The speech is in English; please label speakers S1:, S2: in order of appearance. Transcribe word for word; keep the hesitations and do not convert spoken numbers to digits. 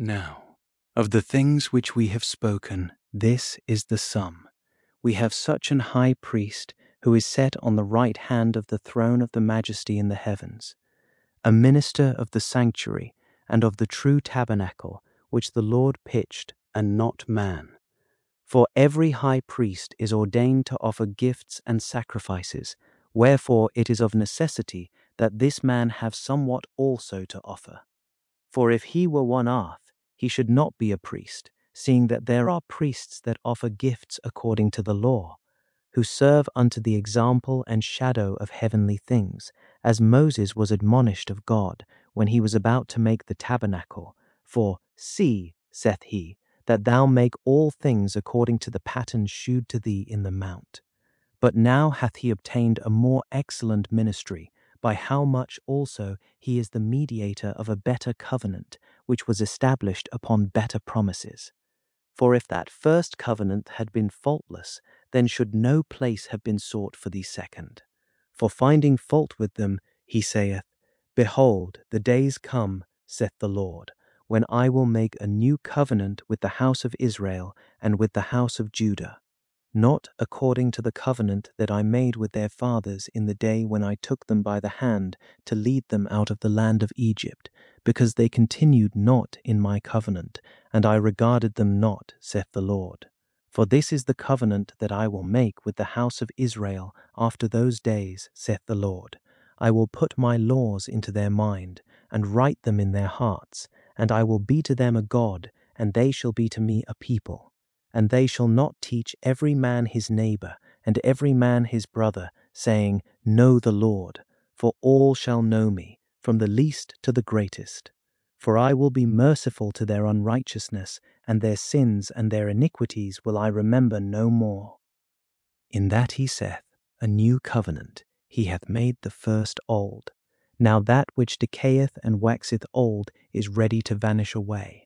S1: Now, of the things which we have spoken, this is the sum. We have such an high priest who is set on the right hand of the throne of the majesty in the heavens, a minister of the sanctuary and of the true tabernacle which the Lord pitched and not man. For every high priest is ordained to offer gifts and sacrifices, wherefore it is of necessity that this man have somewhat also to offer. For if he were one-half, he should not be a priest, seeing that there are priests that offer gifts according to the law, who serve unto the example and shadow of heavenly things, as Moses was admonished of God when he was about to make the tabernacle. For, see, saith he, that thou make all things according to the pattern shewed to thee in the mount. But now hath he obtained a more excellent ministry, by how much also he is the mediator of a better covenant, which was established upon better promises. For if that first covenant had been faultless, then should no place have been sought for the second. For finding fault with them, he saith, Behold, the days come, saith the Lord, when I will make a new covenant with the house of Israel and with the house of Judah, not according to the covenant that I made with their fathers in the day when I took them by the hand to lead them out of the land of Egypt, because they continued not in my covenant, and I regarded them not, saith the Lord. For this is the covenant that I will make with the house of Israel after those days, saith the Lord. I will put my laws into their mind, and write them in their hearts, and I will be to them a God, and they shall be to me a people. And they shall not teach every man his neighbor, and every man his brother, saying, Know the Lord, for all shall know me, from the least to the greatest. For I will be merciful to their unrighteousness, and their sins and their iniquities will I remember no more. In that he saith, A new covenant, he hath made the first old. Now that which decayeth and waxeth old is ready to vanish away.